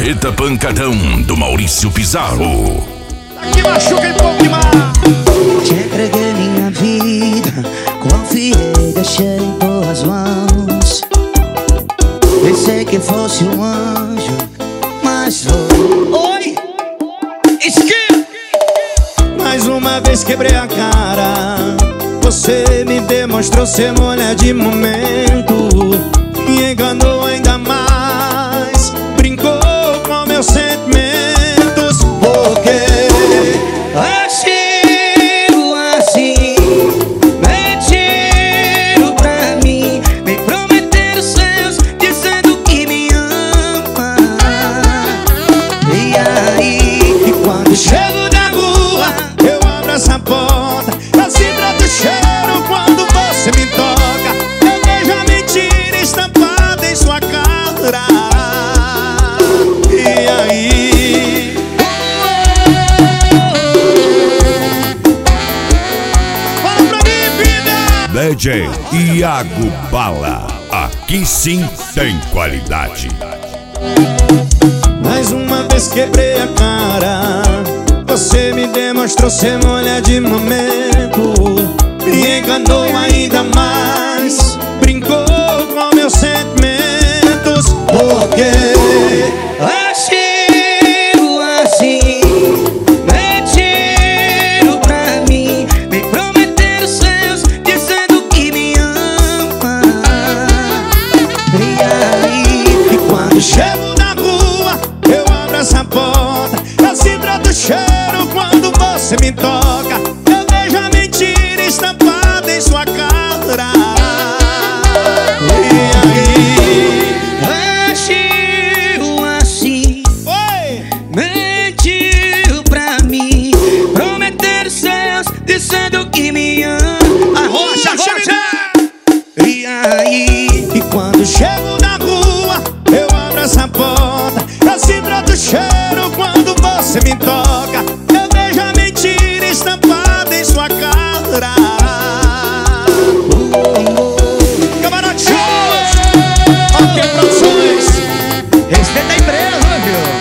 Planeta Pancadão, do Maurício Pizarro. Aqui machuca em pouco demais. Te entreguei minha vida, confiei, deixei em boas mãos. Pensei que fosse um anjo, mas foi. Oi! Mais uma vez quebrei a cara. Você me demonstrou ser mulher de momento. Me enganou ainda mais. Brincou com meus sentimentos. Porque agiu assim, mentiram pra mim, me prometeram seus, dizendo que me ama. E aí, e quando chego da rua, eu abro essa porta, eu sinto o cheiro quando você me toca. Eu vejo a mentira estampada em sua cara. E aí, fala pra mim, vida! DJ Iago Bala, aqui sim tem qualidade. Mais uma vez quebrei a cara. Você me demonstrou ser mulher de momento. Me enganou ainda mais. Brincou com meus sentimentos. Porque agiu assim, mentiram pra mim, me prometeram seus, dizendo que me ama. E aí, e quando chego na rua, eu abro essa porta, eu sinto o cheiro quando você me toca. Eu vejo a mentira estampada em sua cara. E aí, agiu assim, oi! mentiu pra mim, prometeram seus, dizendo que me ama. Arrocha, arrocha! E aí, E quando chego na rua, eu abro essa porta, eu sinto o cheiro quando você me toca. Eu vejo a mentira estampada em sua cara. Camarote Shows! Ok, produções! respeita a empresa, viu?